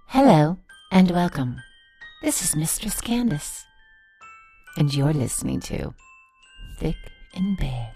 Hello and welcome. This is Mistress Candace, and you're listening to Thick and Big.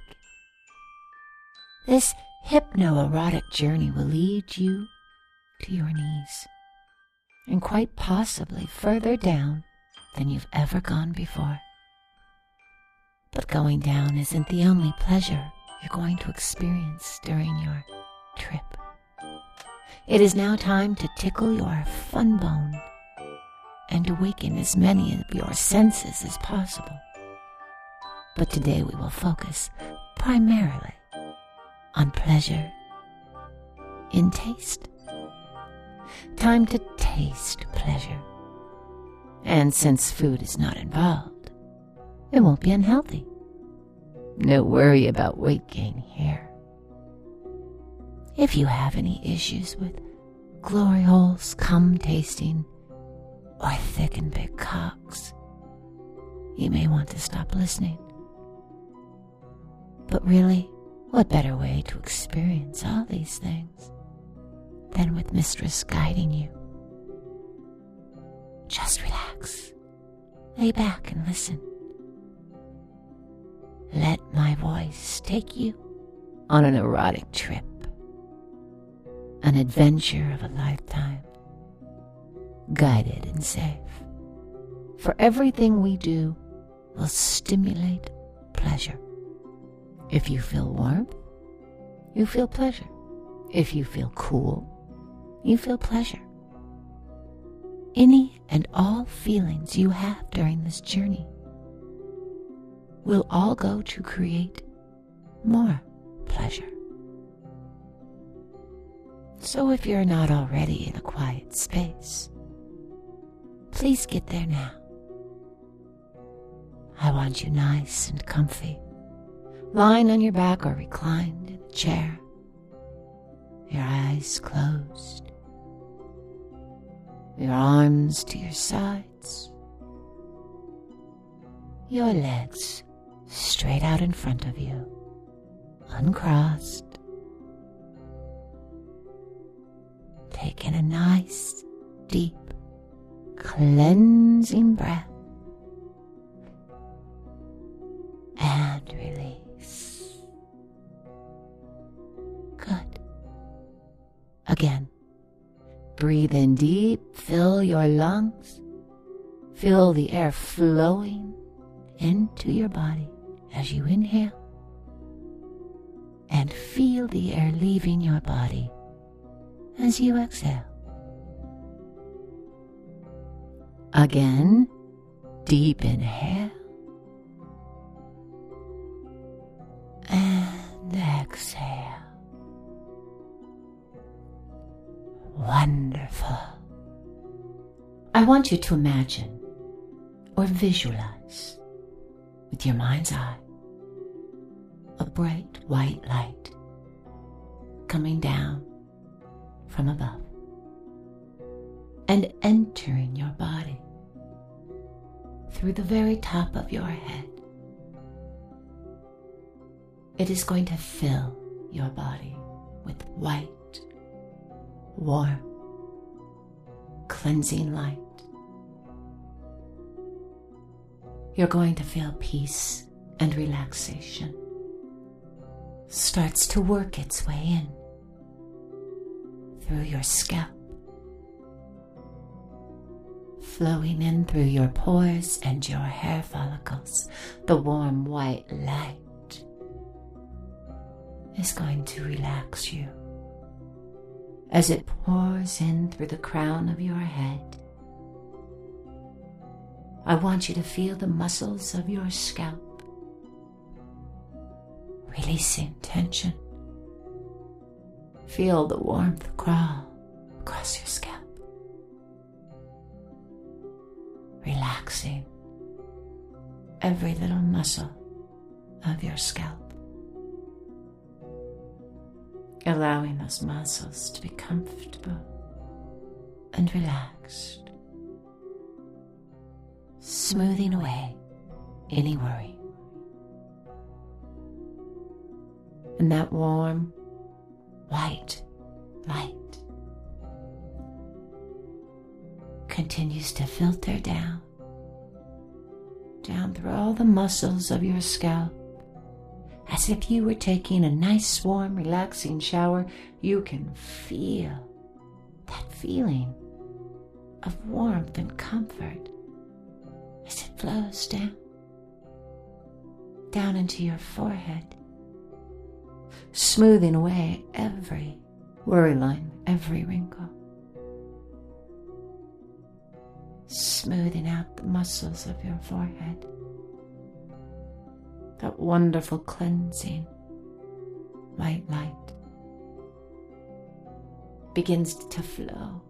This hypno-erotic journey will lead you to your knees, and quite possibly further down than you've ever gone before. But going down isn't the only pleasure you're going to experience during your trip. It is now time to tickle your fun bone and awaken as many of your senses as possible. But today we will focus primarily on pleasure in taste. Time to taste pleasure. And since food is not involved, it won't be unhealthy. No worry about weight gain here. If you have any issues with glory holes, cum tasting, or thick and big cocks, you may want to stop listening. But really, what better way to experience all these things than with Mistress guiding you? Just relax, lay back and listen. Let my voice take you on an erotic trip. An adventure of a lifetime, guided and safe. For everything we do will stimulate pleasure. If you feel warmth, you feel pleasure. If you feel cool, you feel pleasure. Any and all feelings you have during this journey will all go to create more pleasure. So if you're not already in a quiet space, please get there now. I want you nice and comfy, lying on your back or reclined in a chair, your eyes closed, your arms to your sides, your legs straight out in front of you, uncrossed. Take in a nice, deep, cleansing breath and release. Good. Again, breathe in deep, fill your lungs, feel the air flowing into your body as you inhale, and feel the air leaving your body as you exhale. Again, deep inhale and exhale. Wonderful. I want you to imagine or visualize with your mind's eye a bright white light coming down from above and entering your body through the very top of your head. It is going to fill your body with white, warm, cleansing light. You're going to feel peace and relaxation starts to work its way in through your scalp, flowing in through your pores and your hair follicles. The warm white light is going to relax you as it pours in through the crown of your head. I want you to feel the muscles of your scalp releasing tension. Feel the warmth crawl across your scalp, relaxing every little muscle of your scalp, allowing those muscles to be comfortable and relaxed, smoothing away any worry. And that warm, white light continues to filter down through all the muscles of your scalp. As if you were taking a nice, warm, relaxing shower, you can feel that feeling of warmth and comfort as it flows down into your forehead, smoothing away every worry line, every wrinkle, smoothing out the muscles of your forehead. That wonderful cleansing white light begins to flow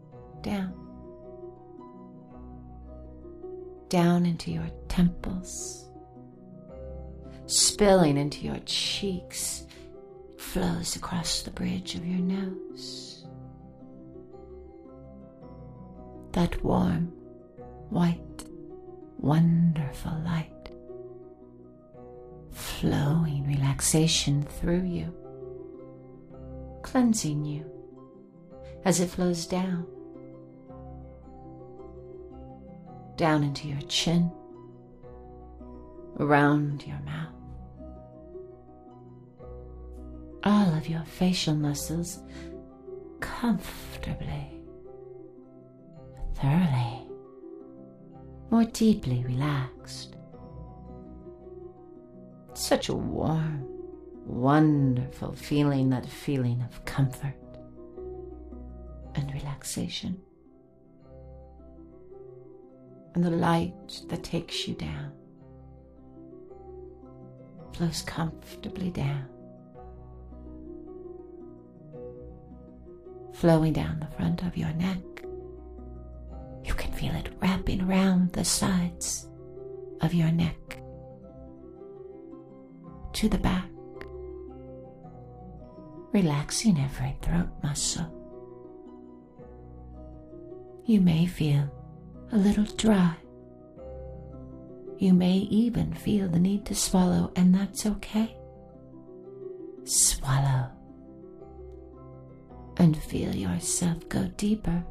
down into your temples, spilling into your cheeks. It flows across the bridge of your nose. That warm, white, wonderful light, flowing relaxation through you, cleansing you as it flows down into your chin, around your mouth. All of your facial muscles comfortably, thoroughly, more deeply relaxed. Such a warm, wonderful feeling, that feeling of comfort and relaxation. And the light that takes you down flows comfortably down, flowing down the front of your neck. You can feel it wrapping around the sides of your neck to the back, relaxing every throat muscle. You may feel a little dry. You may even feel the need to swallow, and that's okay. Swallow and feel yourself go deeper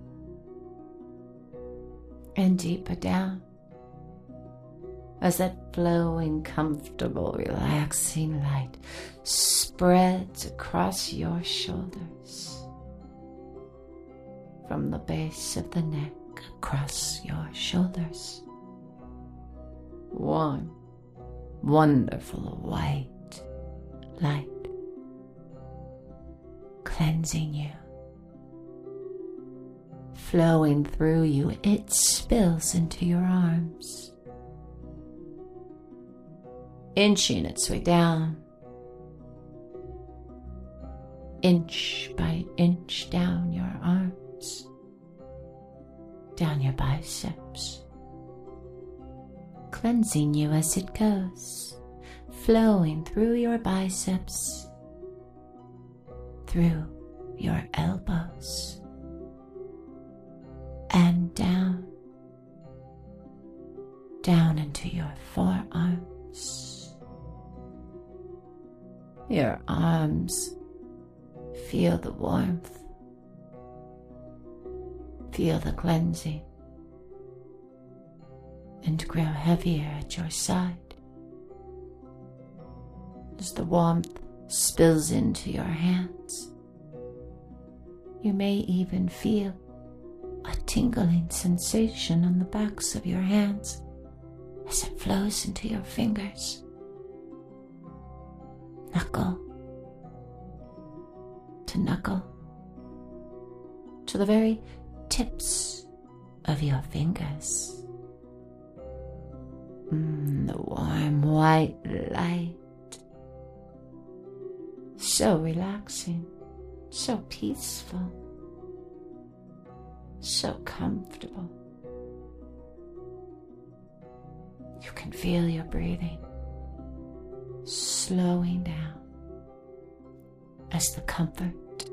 and deeper down as that flowing, comfortable, relaxing light spreads across your shoulders, from the base of the neck across your shoulders. Warm, wonderful white light cleansing you, flowing through you. It spills into your arms, inching its way down, inch by inch down your arms, down your biceps, cleansing you as it goes, flowing through your biceps, through your elbows, and down into your forearms. Your arms feel the warmth, feel the cleansing, and grow heavier at your side as the warmth spills into your hands. You may even feel a tingling sensation on the backs of your hands as it flows into your fingers, knuckle to knuckle, to the very tips of your fingers. The warm white light, so relaxing, so peaceful, so comfortable. You can feel your breathing slowing down as the comfort,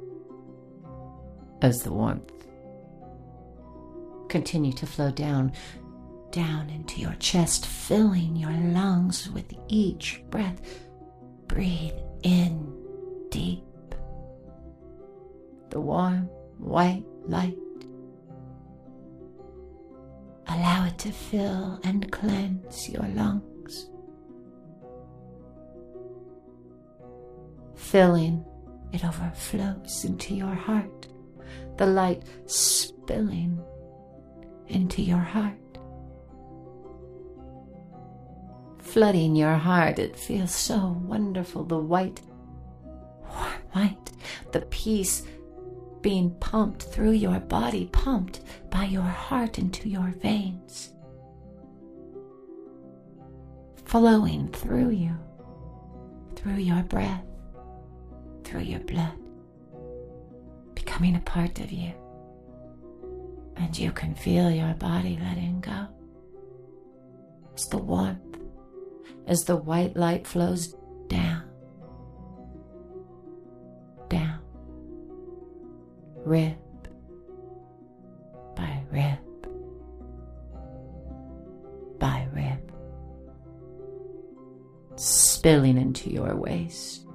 as the warmth continue to flow down into your chest, filling your lungs with each breath. Breathe in deep. The warm white light allow it to fill and cleanse your lungs. Filling, it overflows into your heart, the light spilling into your heart. Flooding your heart, it feels so wonderful, the white, warm light, the peace being pumped through your body, pumped by your heart into your veins, flowing through you, through your breath, through your blood, becoming a part of you. And you can feel your body letting go as the warmth, as the white light flows down, down, rib by rib by rib, spilling into your waist,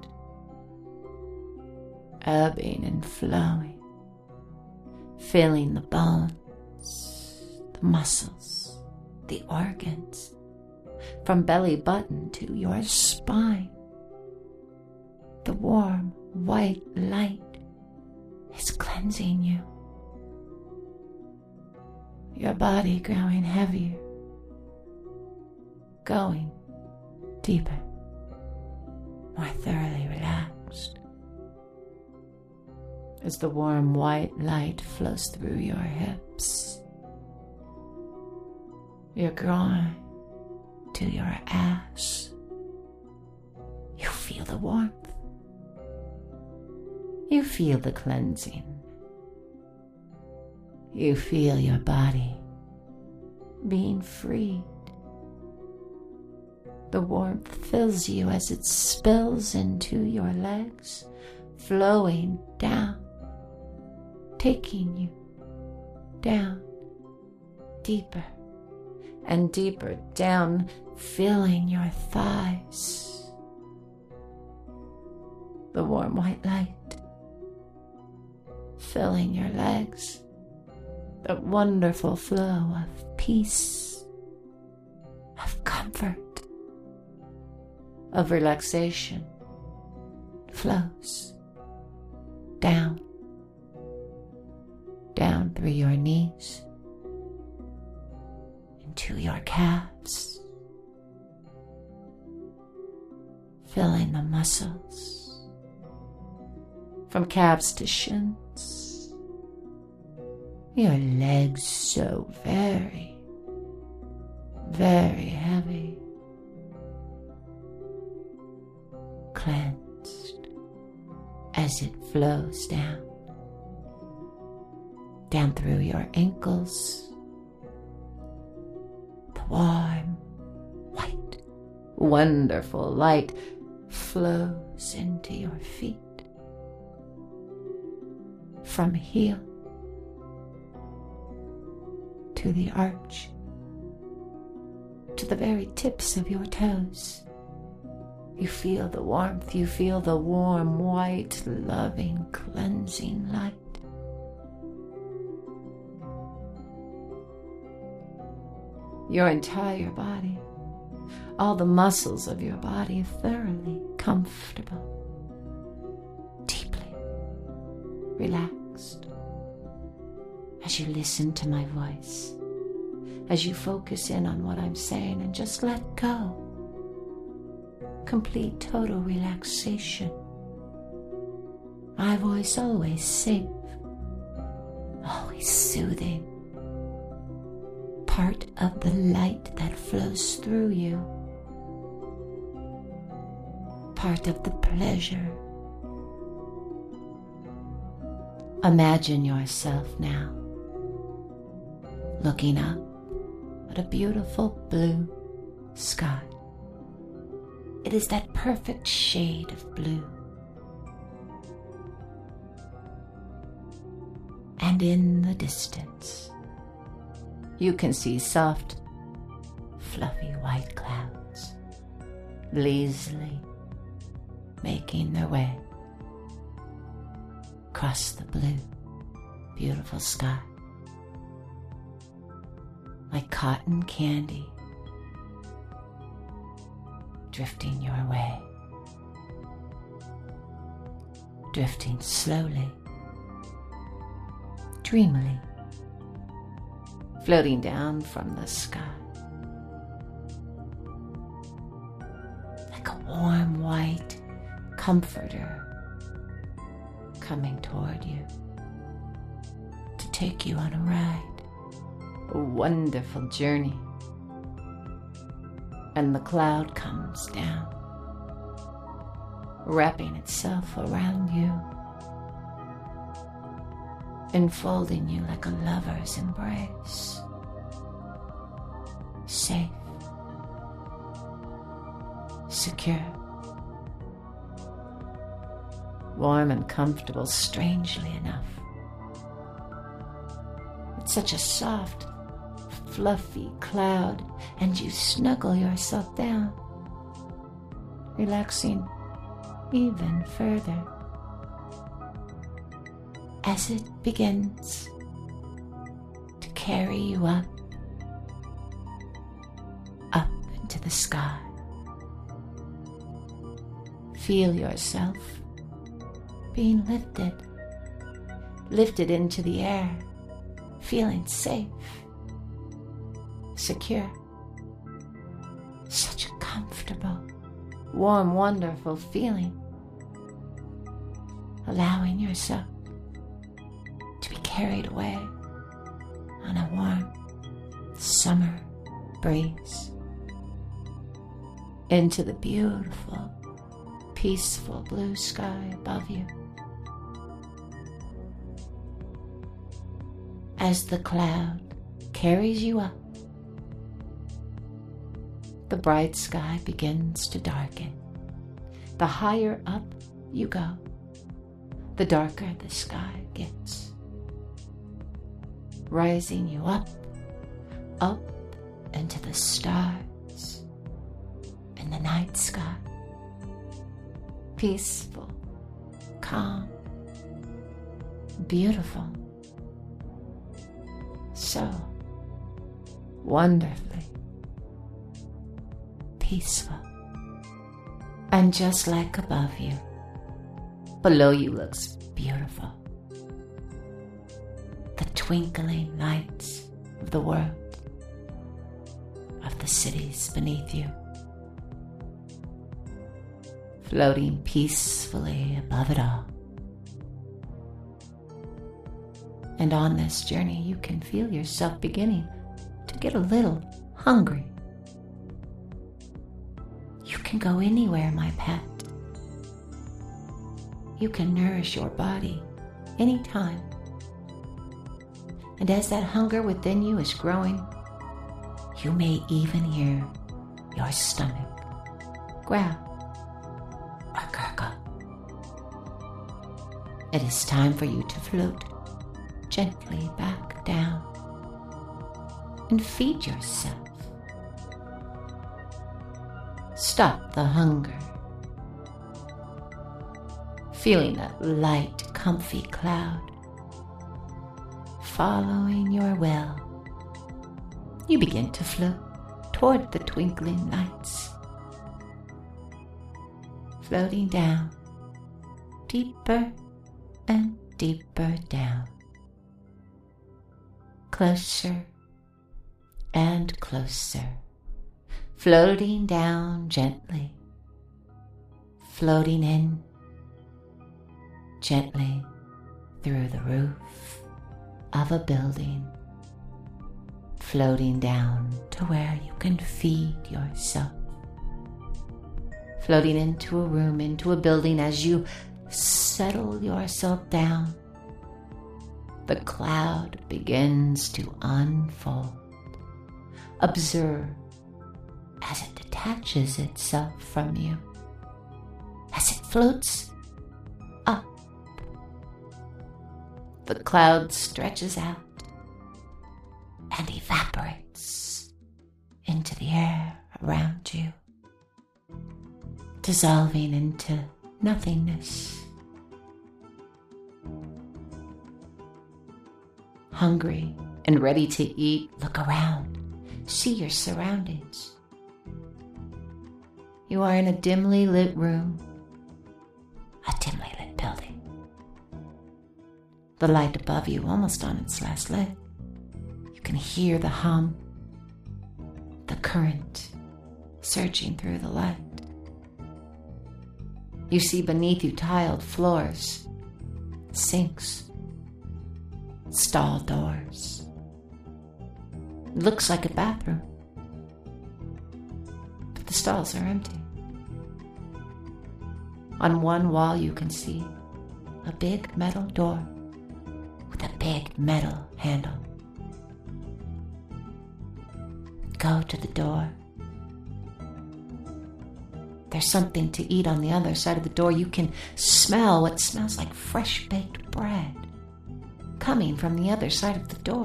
ebbing and flowing, filling the bones, the muscles, the organs, from belly button to your spine. The warm white light is cleansing you. Your body growing heavier, going deeper, more thoroughly relaxed. As the warm white light flows through your hips, your groin to your ass, you feel the warmth. You feel the cleansing. You feel your body being freed. The warmth fills you as it spills into your legs, flowing down, taking you down, deeper and deeper down, filling your thighs. The warm white light filling your legs, the wonderful flow of peace, of comfort, of relaxation flows down, down through your knees, into your calves, filling the muscles, from calves to shins, your legs so very, very heavy, cleansed as it flows down, down through your ankles. The warm, white, wonderful light flows into your feet, from heel to the arch, to the very tips of your toes. You feel the warmth, you feel the warm, white, loving, cleansing light. Your entire body, all the muscles of your body thoroughly comfortable, deeply relaxed. As you listen to my voice, as you focus in on what I'm saying and just let go. Complete total relaxation. My voice always safe, always soothing. Part of the light that flows through you. Part of the pleasure. Imagine yourself now looking up at a beautiful blue sky. It is that perfect shade of blue. And in the distance, you can see soft, fluffy white clouds lazily making their way across the blue, beautiful sky. like cotton candy, drifting your way, drifting slowly, dreamily, floating down from the sky, like a warm white comforter coming toward you to take you on a ride, a wonderful journey. And the cloud comes down, wrapping itself around you, enfolding you like a lover's embrace. Safe, secure, warm and comfortable, strangely enough. It's such a soft, fluffy cloud, and you snuggle yourself down, relaxing even further as it begins to carry you up into the sky. Feel yourself being lifted into the air, feeling safe, secure. Such a comfortable, warm, wonderful feeling. Allowing yourself to be carried away on a warm summer breeze into the beautiful, peaceful blue sky above you. As the cloud carries you up, the bright sky begins to darken. The higher up you go, the darker the sky gets, rising you up into the stars in the night sky. Peaceful, calm, beautiful, so wonderfully peaceful. And just like above you, below you looks beautiful. The twinkling lights of the world, of the cities beneath you, floating peacefully above it all. And on this journey, you can feel yourself beginning to get a little hungry. You can go anywhere, my pet. You can nourish your body anytime. And as that hunger within you is growing, you may even hear your stomach growl or gurgle. It is time for you to float gently back down and feed yourself. Stop the hunger. Feeling that light, comfy cloud following your will, you begin to float toward the twinkling lights, floating down, deeper and deeper down, closer and closer, floating down gently, floating in gently through the roof of a building, floating down to where you can feed yourself, floating into a room, into a building. As you settle yourself down, the cloud begins to unfold. Observe as it detaches itself from you, as it floats up. The cloud stretches out and evaporates into the air around you, dissolving into nothingness. Hungry and ready to eat, look around. see your surroundings. You are in a dimly lit room, a dimly lit building. The light above you almost on its last leg. You can hear the hum, the current surging through the light. You see beneath you tiled floors, sinks, stall doors. It looks like a bathroom, but the stalls are empty. On one wall you can see a big metal door with a big metal handle. Go to the door. There's something to eat on the other side of the door. You can smell what smells like fresh baked bread coming from the other side of the door.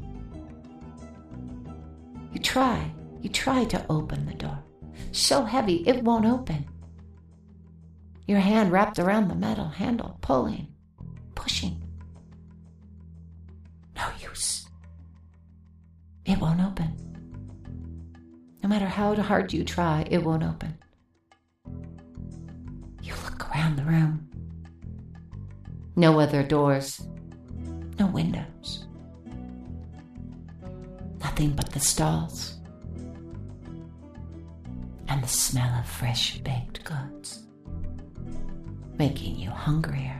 You try to open the door. So heavy it won't open. Your hand wrapped around the metal handle, pulling, pushing. No use. It won't open. No matter how hard you try, it won't open. You look around the room. No other doors, no windows. Nothing but the stalls and the smell of fresh baked goods, making you hungrier.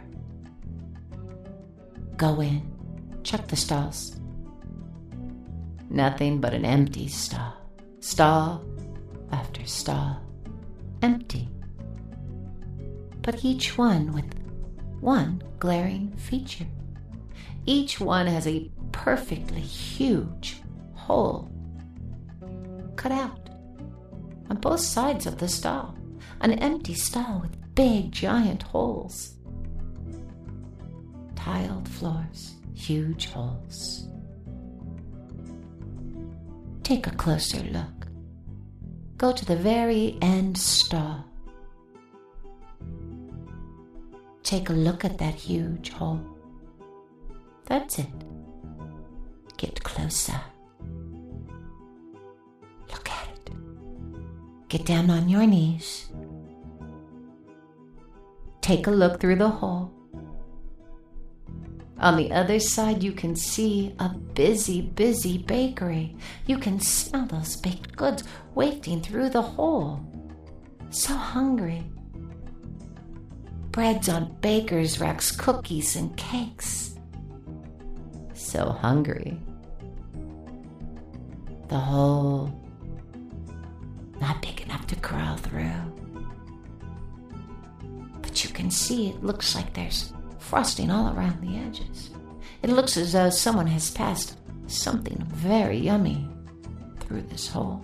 Go in, check the stalls. Nothing but an empty stall. Stall after stall, empty. But each one with one glaring feature. Each one has a perfectly huge hole cut out on both sides of the stall. An empty stall with big giant holes. Tiled floors, huge holes. Take a closer look. Go to the very end stall. Take a look at that huge hole. That's it. Get closer. Look at it. Get down on your knees. Take a look through the hole. On the other side, you can see a busy, busy bakery. You can smell those baked goods wafting through the hole. So hungry. Breads on bakers' racks, cookies and cakes. So hungry. The hole not big enough to crawl through. But you can see it looks like there's frosting all around the edges. It looks as though someone has passed something very yummy through this hole.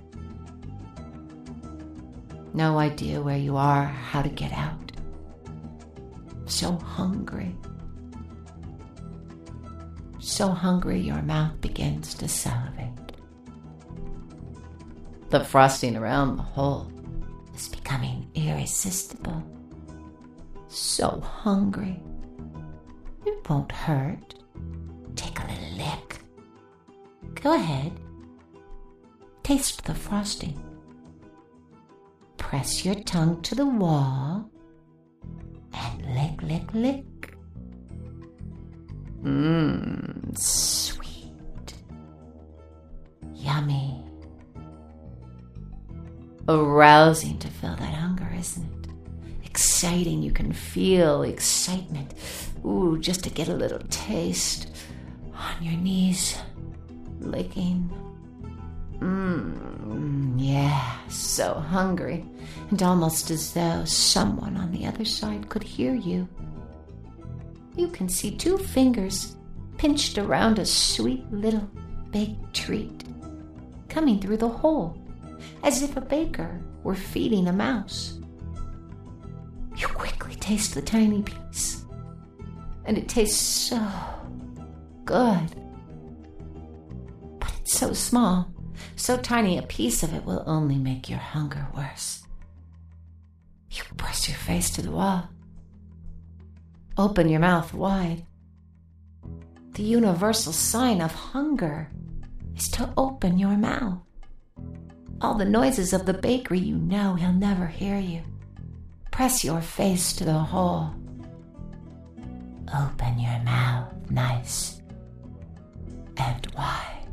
No idea where you are, how to get out. So hungry. So hungry your mouth begins to salivate. The frosting around the hole is becoming irresistible. So hungry. It won't hurt. Take a little lick. Go ahead. Taste the frosting. Press your tongue to the wall and lick, lick, lick. Sweet. Yummy. Arousing to feel that hunger, isn't it? Exciting, you can feel excitement. Ooh, just to get a little taste. On your knees, licking. Yeah, so hungry. And almost as though someone on the other side could hear you. You can see 2 fingers pinched around a sweet little baked treat coming through the hole, as if a baker were feeding a mouse. You quickly taste the tiny piece, and it tastes so good. But it's so small, so tiny, a piece of it will only make your hunger worse. You press your face to the wall. Open your mouth wide. The universal sign of hunger is to open your mouth. all the noises of the bakery, you know he'll never hear you. Press your face to the hole. Open your mouth nice and wide.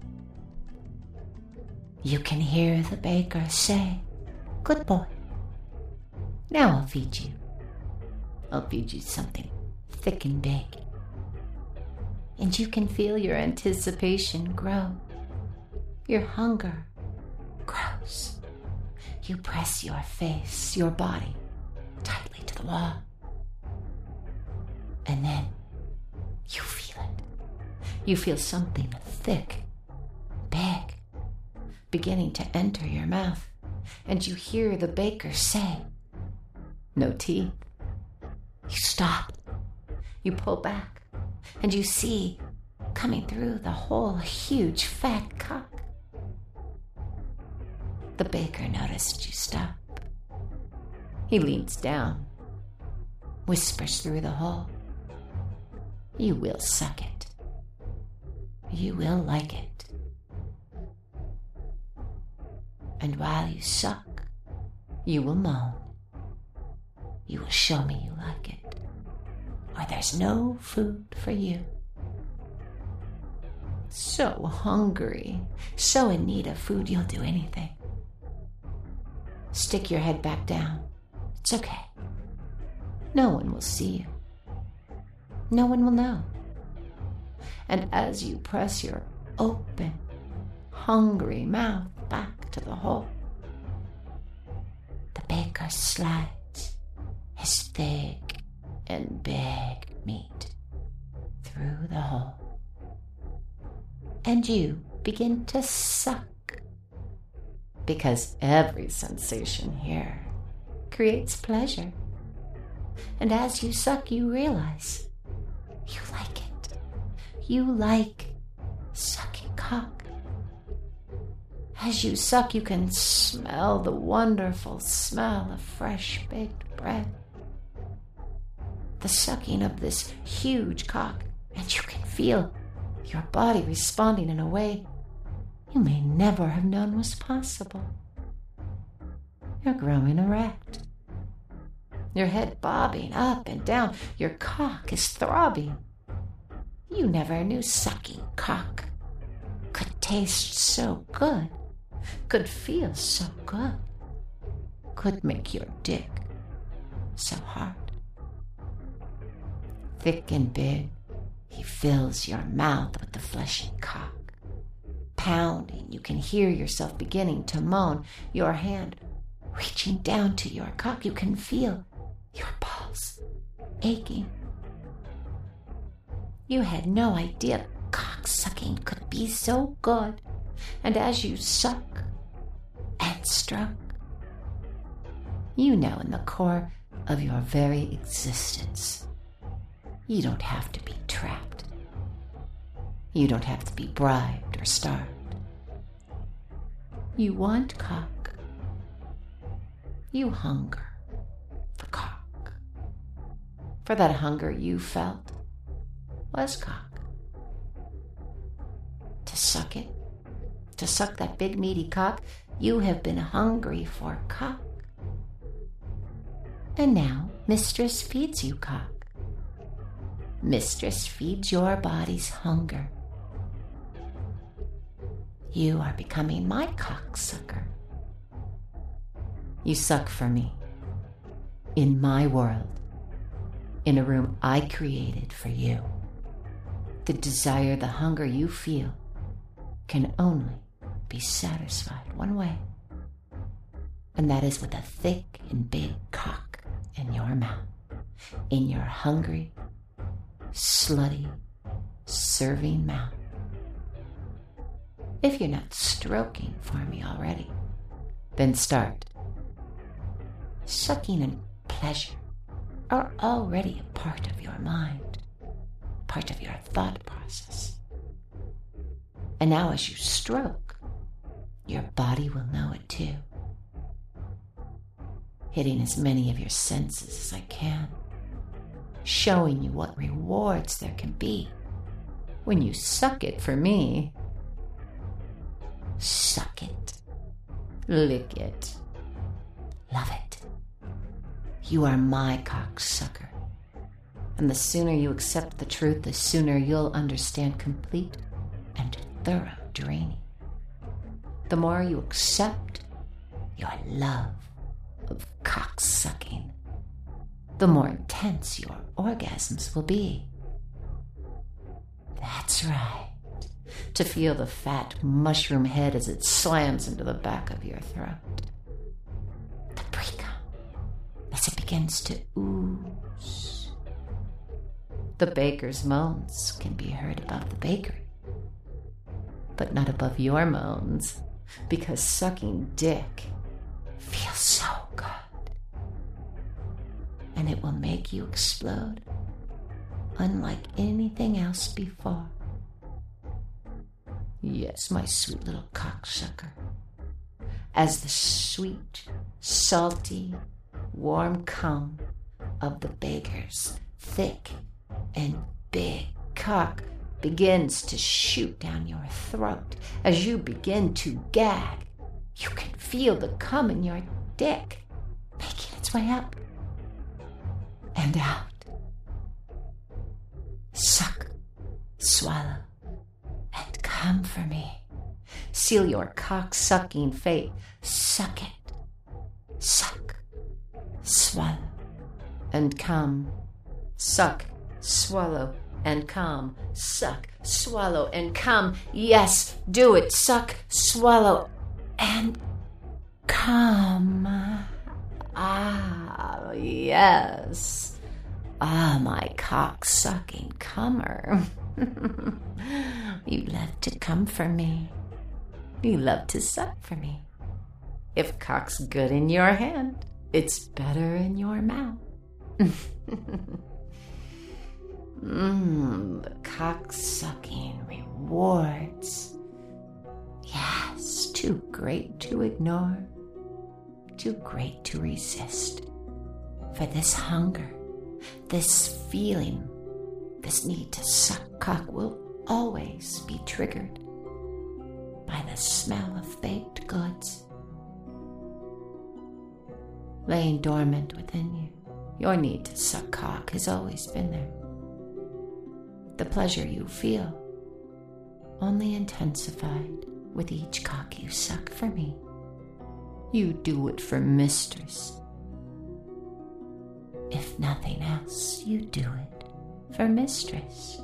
You can hear the baker say, "Good boy. Now I'll feed you. I'll feed you something thick and big." And you can feel your anticipation grow. Your hunger grows. You press your face, your body, tightly to the wall. And then you feel it. You feel something thick, big, beginning to enter your mouth. And you hear the baker say, "No teeth." You stop. You pull back. And you see, coming through the hole, a huge fat cock. The baker noticed you stop. He leans down, whispers through the hole, "You will suck it. You will like it. And while you suck, you will moan. You will show me you like it, or there's no food for you." So hungry, so in need of food, you'll do anything. Stick your head back down. It's okay. No one will see you. No one will know. And as you press your open, hungry mouth back to the hole, the baker slides his thick and big meat through the hole. And you begin to suck, because every sensation here creates pleasure. And as you suck, you realize you like it. You like sucking cock. As you suck, you can smell the wonderful smell of fresh baked bread. The sucking of this huge cock, and you can feel your body responding in a way you may never have known was possible. You're growing erect. Your head bobbing up and down. Your cock is throbbing. You never knew sucking cock could taste so good, could feel so good, could make your dick so hard. Thick and big, he fills your mouth with the fleshy cock. Pounding, you can hear yourself beginning to moan. Your hand reaching down to your cock, you can feel your balls aching. You had no idea cock-sucking could be so good. And as you suck and stroke, you know in the core of your very existence, you don't have to be trapped. You don't have to be bribed or starved. You want cock. You hunger for cock. For that hunger you felt was cock. To suck it, to suck that big meaty cock, you have been hungry for cock. And now Mistress feeds you cock. Mistress feeds your body's hunger. You are becoming my cocksucker. You suck for me, in my world, in a room I created for you. The desire, the hunger you feel can only be satisfied one way, and that is with a thick and big cock in your mouth, in your hungry, slutty, serving mouth. If you're not stroking for me already, then start. Sucking and pleasure are already a part of your mind, part of your thought process. And now as you stroke, your body will know it too. Hitting as many of your senses as I can, showing you what rewards there can be when you suck it for me. Suck it Lick it. Love it. You are my cocksucker. And the sooner you accept the truth, the sooner you'll understand complete and thorough draining. The more you accept your love of cocksucking, the more intense your orgasms will be. That's right. To feel the fat mushroom head as it slams into the back of your throat. The pre-cum as it begins to ooze. The baker's moans can be heard above the bakery, but not above your moans, because sucking dick feels so good. And it will make you explode unlike anything else before. Yes, my sweet little cocksucker. As the sweet, salty, warm cum of the baker's thick and big cock begins to shoot down your throat as you begin to gag, you can feel the cum in your dick making its way up and out. Suck, swallow, and come for me. Seal your cock-sucking fate. Suck it. Suck, swallow, and come. Suck, swallow, and come. Suck, swallow, and come. Yes, do it. Suck, swallow, and come. Ah, yes. Ah, my cock-sucking comer. You love to come for me. You love to suck for me. If cock's good in your hand, it's better in your mouth. The cock-sucking rewards. Yes, too great to ignore, too great to resist. For this hunger, this feeling, this need to suck cock will always be triggered by the smell of baked goods. Laying dormant within you, your need to suck cock has always been there. The pleasure you feel only intensified with each cock you suck for me. You do it for mistress. If nothing else, you do it for mistress.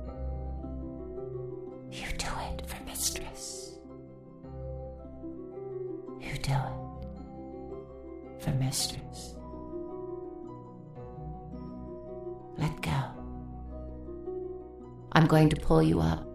You do it for mistress. You do it for mistress. Let go. I'm going to pull you up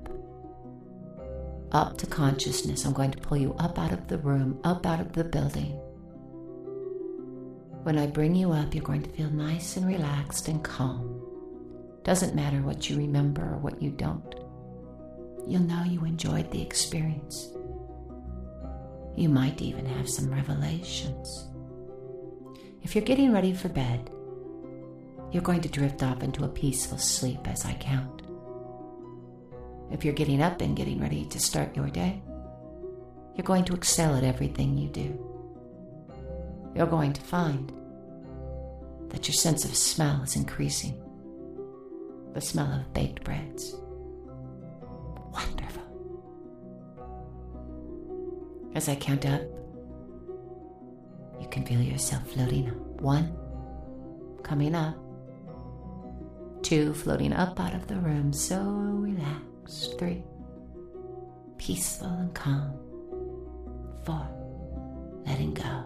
to consciousness. I'm going to pull you up out of the room, up out of the building. When I bring you up, you're going to feel nice and relaxed and calm. Doesn't matter what you remember or what you don't. You'll know you enjoyed the experience. You might even have some revelations. If you're getting ready for bed, you're going to drift off into a peaceful sleep as I count. If you're getting up and getting ready to start your day, you're going to excel at everything you do. You're going to find that your sense of smell is increasing. The smell of baked breads. Wonderful. As I count up, you can feel yourself floating up. 1, coming up. 2, floating up out of the room, so relaxed. 3, peaceful and calm. 4, letting go.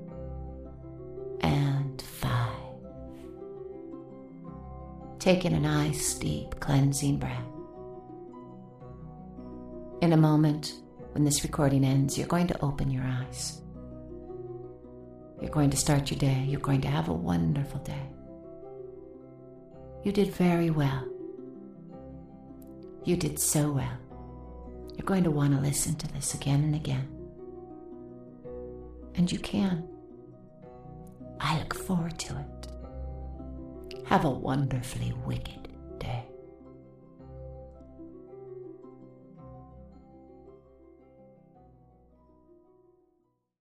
And 5, taking a nice, deep, cleansing breath. In a moment, when this recording ends, you're going to open your eyes. You're going to start your day. You're going to have a wonderful day. You did very well. You did so well. You're going to want to listen to this again and again. And you can. I look forward to it. Have a wonderfully wicked